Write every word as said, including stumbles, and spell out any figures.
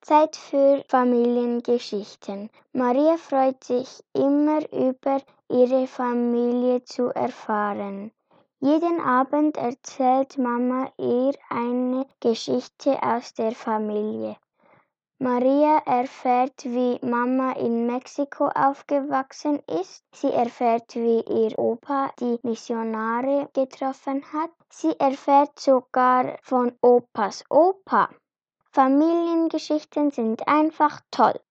Zeit für Familiengeschichten. Maria freut sich immer über ihre Familie zu erfahren. Jeden Abend erzählt Mama ihr eine Geschichte aus der Familie. Maria erfährt, wie Mama in Mexiko aufgewachsen ist. Sie erfährt, wie ihr Opa die Missionare getroffen hat. Sie erfährt sogar von Opas Opa. Familiengeschichten sind einfach toll.